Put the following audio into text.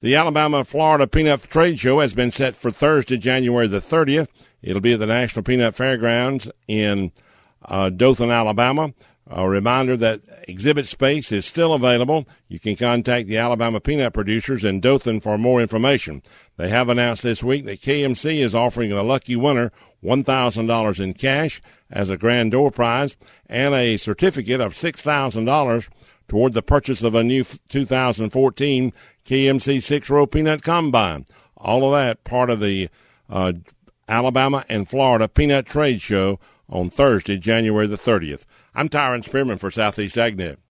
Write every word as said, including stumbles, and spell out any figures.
The Alabama-Florida Peanut Trade Show has been set for Thursday, January the thirtieth. It'll be at the National Peanut Fairgrounds in uh, Dothan, Alabama. A reminder that exhibit space is still available. You can contact the Alabama peanut producers in Dothan for more information. They have announced this week that K M C is offering the lucky winner one thousand dollars in cash as a grand door prize and a certificate of six thousand dollars toward the purchase of a new two thousand fourteen K M C six-row peanut combine. All of that part of the uh, Alabama and Florida Peanut Trade Show on Thursday, January the thirtieth. I'm Tyron Spearman for Southeast AgNet.